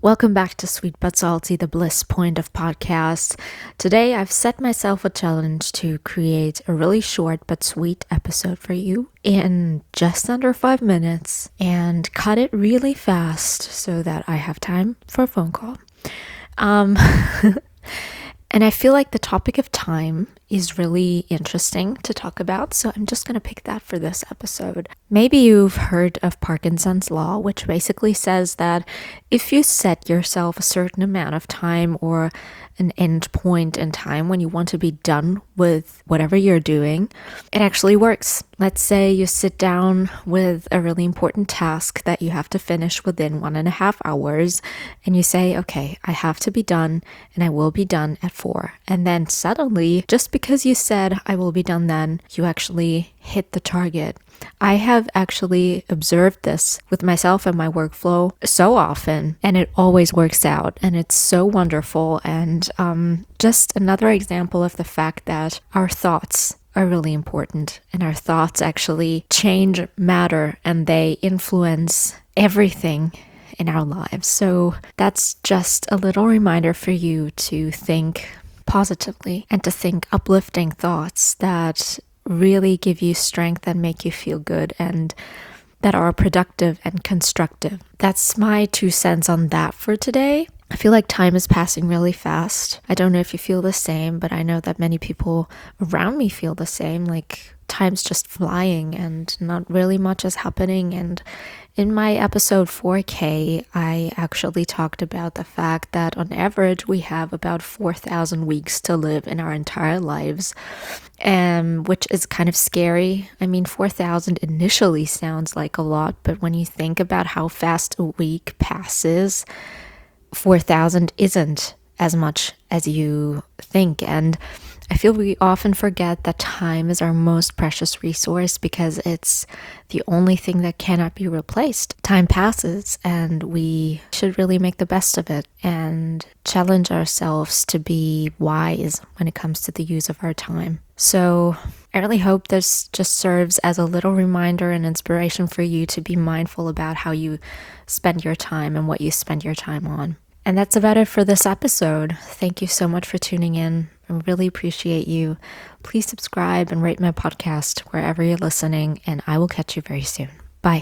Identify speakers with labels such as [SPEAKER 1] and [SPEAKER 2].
[SPEAKER 1] Welcome back to Sweet But Salty, the bliss point of podcasts. Today, I've set myself a challenge to create a really short but sweet episode for you in just under 5 minutes and cut it really fast so that I have time for a phone call. And I feel like the topic of time is really interesting to talk about, so I'm just going to pick that for this episode. Maybe you've heard of Parkinson's law, which basically says that if you set yourself a certain amount of time or an end point in time when you want to be done with whatever you're doing, it actually works. Let's say you sit down with a really important task that you have to finish within 1.5 hours, and you say, okay, I have to be done, and I will be done at 4. And then suddenly, just because you said I will be done then, you actually hit the target. I have actually observed this with myself and my workflow so often, and it always works out, and it's so wonderful. And just another example of the fact that our thoughts are really important, and our thoughts actually change matter, and they influence everything in our lives. So that's just a little reminder for you to think positively and to think uplifting thoughts that really give you strength and make you feel good and that are productive and constructive. That's my 2 cents on that for today. I feel like time is passing really fast. I don't know if you feel the same, but I know that many people around me feel the same. Like time's just flying and not really much is happening. And in my episode 4K, I actually talked about the fact that on average we have about 4,000 weeks to live in our entire lives, which is kind of scary. I mean, 4,000 initially sounds like a lot, but when you think about how fast a week passes, 4,000 isn't as much as you think. And I feel we often forget that time is our most precious resource because it's the only thing that cannot be replaced. Time passes and we should really make the best of it and challenge ourselves to be wise when it comes to the use of our time. So I really hope this just serves as a little reminder and inspiration for you to be mindful about how you spend your time and what you spend your time on. And that's about it for this episode. Thank you so much for tuning in. I really appreciate you. Please subscribe and rate my podcast wherever you're listening, and I will catch you very soon.